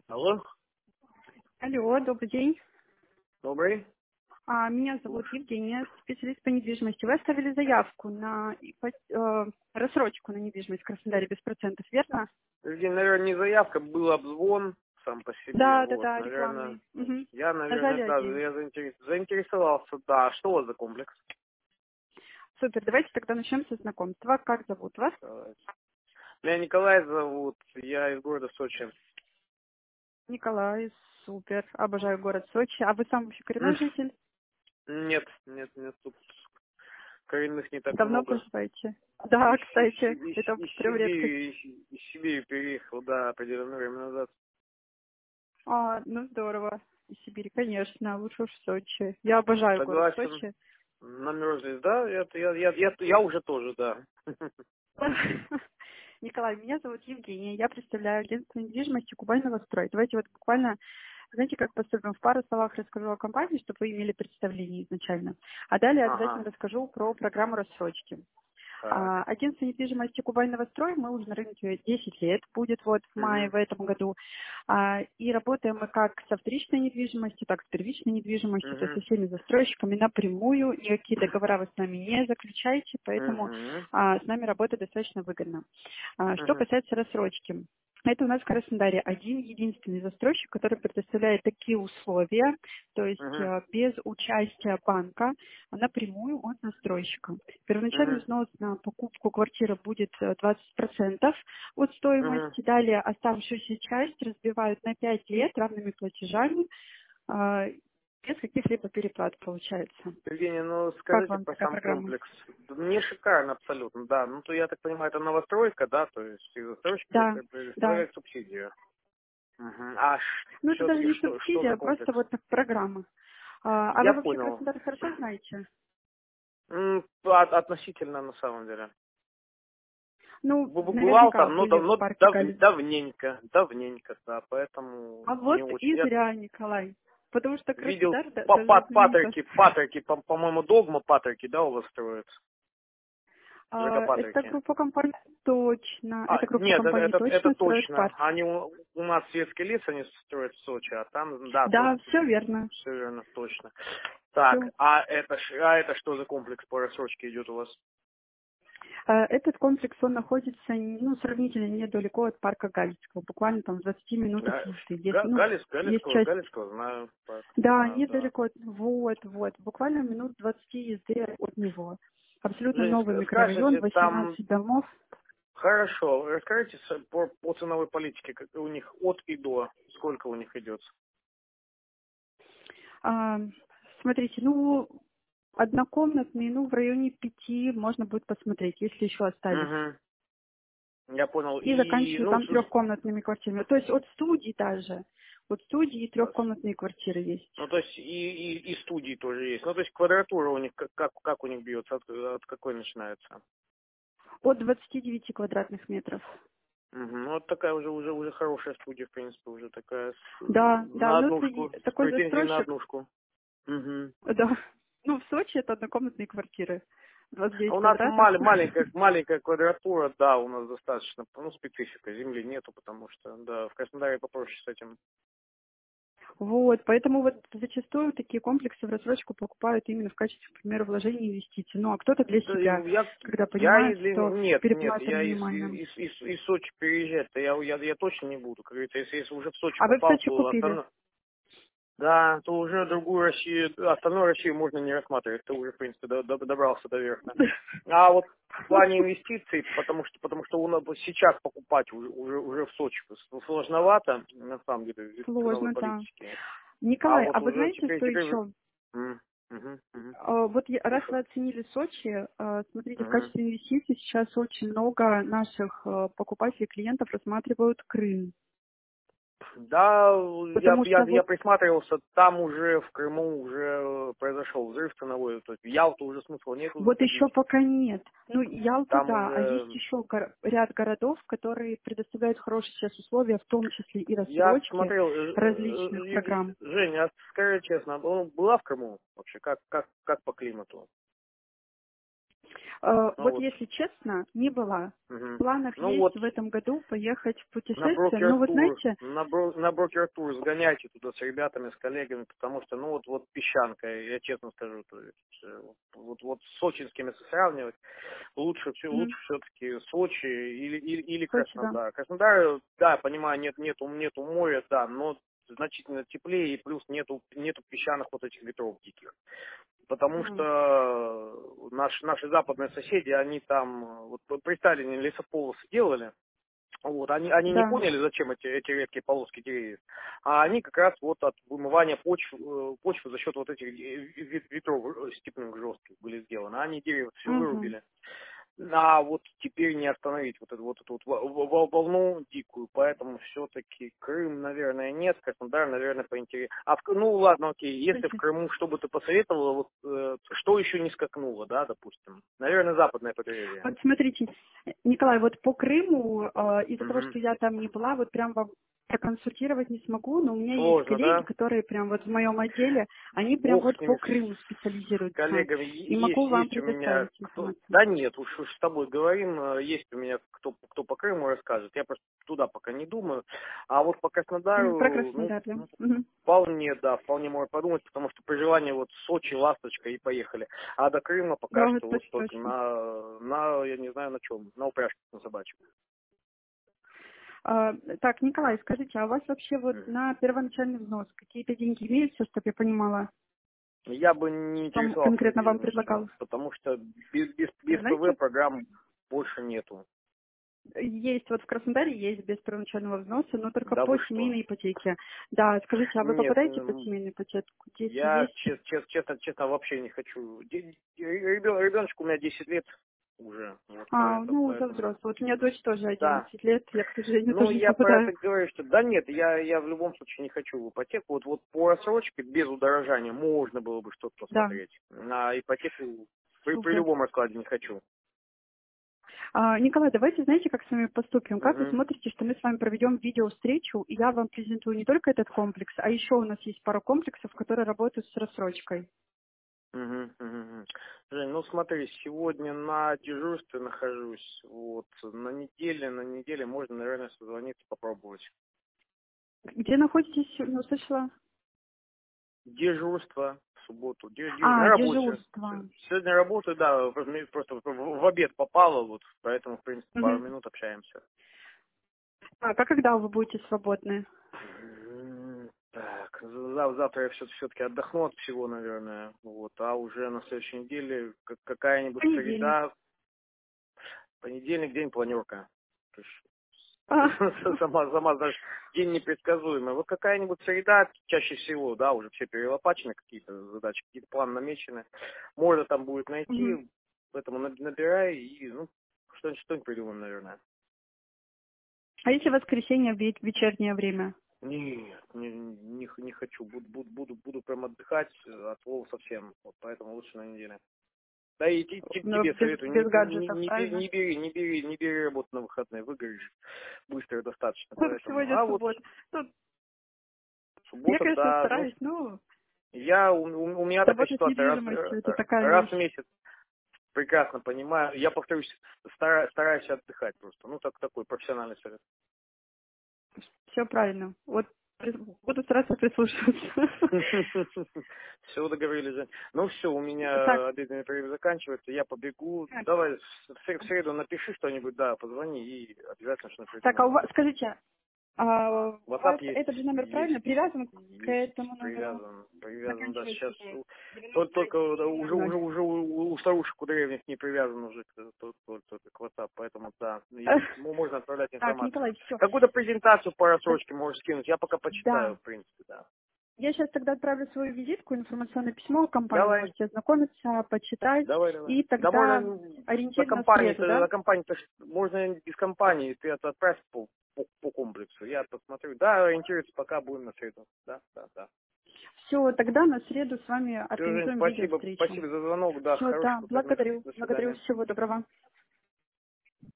Алло, Алло, добрый день. добрый. Меня зовут Слушай. Евгения, специалист по недвижимости. Вы оставили заявку на рассрочку на недвижимость в Краснодаре без процентов, верно? Наверное, не заявка, был обзвон сам по себе. Да, да, Вот, да, наверное, рекламный. Мгм. я, наверное, Нажали да, один. заинтересовался. Да, что у вас за комплекс? Супер, давайте тогда начнем со знакомства. Как зовут вас? Меня Николай зовут, я из города Сочи. Николай, супер, обожаю город Сочи. А вы сам вообще М, коренной житель? Нет, тут коренных не так Давно много. проживаете? Да, кстати, это прям редкость. Из Сибири переехал, да, определенное время назад. Ну здорово. Из Сибири, конечно, лучше уж в Сочи. Я обожаю город Согласен, Сочи. намерзлись, да? Я уже тоже, да. Николай, меня зовут Евгения, я представляю агентство недвижимости Кубань Новострой. Давайте вот буквально, знаете, как поступим, в пару словах расскажу о компании, чтобы вы имели представление изначально. А далее обязательно Ага, расскажу про программу рассрочки. так. Агентство недвижимости Кубань Новострой, мы уже на рынке 10 лет, будет вот в мае Мгм. в этом году. И работаем мы как со вторичной недвижимостью, так и с первичной недвижимостью, то есть со Мгм. всеми застройщиками напрямую. Никакие договора вы с нами не заключаете, поэтому Мгм. с нами работать достаточно выгодно. Что Мгм. касается рассрочки. Это у нас в Краснодаре один единственный застройщик, который предоставляет такие условия, то есть Мгм. без участия банка, напрямую от застройщика. Первоначальный Мгм. взнос на покупку квартиры будет 20% от Мгм. стоимости. Далее оставшуюся часть разбивают на 5 лет равными платежами, а, без каких-либо переплат получается. Евгений, ну Как скажите вам про такая сам программа? комплекс. Мне шикарно абсолютно, да. Ну то я так понимаю, это новостройка, да, то есть и застройщик Да, да. предоставляет субсидию. Мгм. А Ну, это даже все-таки не что за субсидия, а просто комплекс? вот так программа. А Я вы вообще понял. Краснодар хорошо знаете? Относительно на самом деле. Ну, Бывал наверняка там, были в парке Галич. давненько, да, поэтому А не вот очень. и Я зря, Николай. Потому что видел Краснодар даже знаменитость. Паттерки, по-моему, Догма Паттерки, да, у вас строят? ЖК Это Паттерки. группа компаний точно. Это группа Нет, компаний это точно строит точно. парк. Они у нас светские лица не строят в Сочи, а там, да, Да, все верно. все верно, точно. Все. Так, это что за комплекс по рассрочке идет у вас? Этот комплекс, он находится, ну, сравнительно недалеко от парка Галицкого, буквально там в 20 минутах езды. Здесь, ну, есть часть. Галицкого знаю, парк, Да, знаю, да. недалеко. Вот. Буквально минут 20 езды от него. Абсолютно Жень, новый микрорайон, скажите, там 18 домов. хорошо, расскажите по ценовой политике, как у них от и до, сколько у них идет? А, Смотрите, ну, однокомнатные, ну, в районе 5 можно будет посмотреть, если еще остались. Угу. Я понял. И И, заканчиваю ну, там трехкомнатными квартирами. То есть от студии даже. От студии трехкомнатные квартиры есть. ну, то есть и студии тоже есть. Ну, то есть квадратура у них, как у них бьется, от какой начинается? От 29 квадратных метров. Мгм. Ну, вот такая уже хорошая студия, в принципе, уже такая Да, на ну это однушку, с такой претензией на застройщик. однушку. Мгм. Да. Ну, в Сочи это однокомнатные квартиры. А 29 у нас квадратов. маленькая квадратура, да, у нас достаточно, ну, специфика, земли нету, потому что, да, в Краснодаре попроще с этим. Вот, поэтому вот зачастую такие комплексы в рассрочку покупают именно в качестве, к примеру, вложения инвестиций. Ну, а кто-то для Да, себя, когда я понимает, что нет, переплата я минимальна. из Сочи переезжать-то я точно не буду. Как говорится, если уже в Сочи А вы в попал, Сочи то купили? остальное, да, то уже другую Россию, остальную Россию можно не рассматривать. Ты уже, в принципе, добрался до верха. А вот в плане инвестиций, потому что у нас вот сейчас покупать уже в Сочи сложновато, на самом деле, из ценовой Сложно, да. политики. А Николай, вот а вы уже знаете, что теперь. еще? М, мгм, мгм. Вот раз Слушаю. вы оценили Сочи, смотрите, в Мгм. качестве инвестиций сейчас очень много наших покупателей, клиентов рассматривают Крым. Да, Потому что я вот присматривался, там уже в Крыму уже произошел взрыв ценовой, то есть в Ялту уже смысла нету Вот заходить, еще пока нет. Ну, Ялта, там да, а есть уже, еще ряд городов, которые предоставляют хорошие сейчас условия, в том числе и я рассрочки смотрел, различных программ. Женя, скажи честно, была в Крыму вообще, как по климату? Ну Вот вот. если честно, не была. В Мгм. планах Ну есть вот, в этом году поехать в на путешествие. Но вот брокер-тур, знаете, на брокер-тур сгоняйте туда с ребятами, с коллегами, потому что, ну вот песчанка, я честно скажу, то есть, вот с сочинскими сравнивать, лучше все-таки Сочи или Сочи, да. Краснодар. Краснодар, да, понимаю, нету моря, да, но значительно теплее, и плюс нету песчаных вот этих ветров диких. Потому Мгм. что наши западные соседи, они там, вот при Сталине лесополосы делали, вот, они не Да. поняли, зачем эти редкие полоски деревьев, а они как раз вот от вымывания почвы за счет вот этих ветров степных жестких были сделаны. Они деревья все Мгм. вырубили. А вот теперь не остановить вот эту волну дикую, поэтому все-таки Крым, наверное, нет, Краснодар, наверное, поинтереснее. Ну ладно, окей, если в Слушайте, Крыму, что бы ты посоветовала, вот, что еще не скакнуло, да, допустим? Наверное, западное побережье. вот смотрите, Николай, вот по Крыму, из-за того, Угу. что я там не была, вот прям вам проконсультировать не смогу, но у меня есть Сложно, коллеги, да? которые прям вот в моем отделе, они прям Бог вот с ними, по Крыму с специализируются. коллегами. И могу вам Есть у меня предоставить кто... информацию. Да нет, уж с тобой говорим, есть у меня кто по Крыму расскажет. Я просто туда пока не думаю. А вот по Про Краснодару, Краснодар, да? ну, Мгм. вполне, да, вполне можно подумать, потому что при желании вот Сочи, Ласточка и поехали. А до Крыма пока Да, что это вот точно. только Точно. я не знаю на чем, на упряжке на собачьем. Так, Николай, скажите, а у вас вообще вот на первоначальный взнос какие-то деньги имеются, чтобы я понимала, Я бы не что он интересовался конкретно вам недвижимостью, предлагал? потому что без ПВ Знаете, программ больше нету. есть вот в Краснодаре есть без первоначального взноса, но только Да по вы что? семейной ипотеке. Да, скажите, а вы Нет, попадаете под семейную ипотеку? Дети я есть? честно вообще не хочу. Ребеночку у меня 10 лет уже, вот Ну, уже поэтому, взрослый. Вот у меня дочь тоже да. 11 лет, я, к сожалению, Ну, тоже не я про попадаю. это говорю, что да нет, я в любом случае не хочу в ипотеку. Вот по рассрочке без удорожания можно было бы что-то Да, посмотреть. На ипотеку при супер. любом раскладе не хочу. Николай, давайте, знаете, как с вами поступим? Как вы Угу. смотрите, что мы с вами проведем видео-встречу, и я вам презентую не только этот комплекс, а еще у нас есть пара комплексов, которые работают с рассрочкой. Мгм, мгм, мгм. Жень, ну смотри, сегодня на дежурстве нахожусь. Вот на неделе можно, наверное, созвониться, попробовать. Где находитесь? Не услышала. Дежурство в субботу. На работе. Дежурство. Сегодня работаю, да, просто в обед попало, вот, поэтому, в принципе, пару Мгм. минут общаемся. А когда вы будете свободны? Так, завтра я все-таки отдохну от всего, наверное, вот, а уже на следующей неделе какая-нибудь Понедельник. среда, понедельник, день планерка. То есть А, сама знаешь, день непредсказуемый. Вот какая-нибудь среда, чаще всего, да, уже все перелопачены, какие-то задачи, какие-то планы намечены. Можно там будет мгм. найти, поэтому набирай и, ну, что-нибудь придумаем, наверное. А если воскресенье в вечернее время? Нет, не хочу. Буду прям отдыхать от слова совсем. Вот поэтому лучше на неделе. Да и Ну, тебе советую, без гаджетов, правильно? не бери работу на выходные, выгоришь быстро достаточно, Вот поэтому. сегодня А вот суббота. Ну, я, суббота, конечно, да, ну, стараюсь, но у меня такая работа с ситуация недвижимостью — это такая раз в вещь. месяц, прекрасно понимаю. Я повторюсь, стараюсь отдыхать просто. Ну, такой профессиональный совет. Все правильно. Вот буду стараться прислушиваться. Все, договорились, Жень. Ну все, у Так, меня обеденный перерыв заканчивается, я побегу. Давай в среду напиши что-нибудь, да, позвони и обязательно что-нибудь так, а придумаем. скажите, у WhatsApp вас этот же номер правильно есть, привязан к этому номеру? привязан, да, Заканчивается сейчас где? только да, 90. уже у старушек, у древних не привязан уже только к WhatsApp, поэтому да, и можно отправлять Так, информацию. Николай, все. Какую-то презентацию по рассрочке можешь скинуть, я пока почитаю, Да. в принципе, да. Я сейчас тогда отправлю свою визитку, информационное письмо о компании. Давай. Можете ознакомиться, почитать. Давай. И Да тогда можно на ориентир на среду, компании-то, да? можно без компании, ты это отправь по комплексу. Я посмотрю. Да, ориентируйся, пока будем на среду. Да. Все, тогда на среду с вами Все, Жень, организуем спасибо видео-встречу. за звонок, да, Все, да, хороших выходных. благодарю. До Благодарю. свидания. Всего доброго.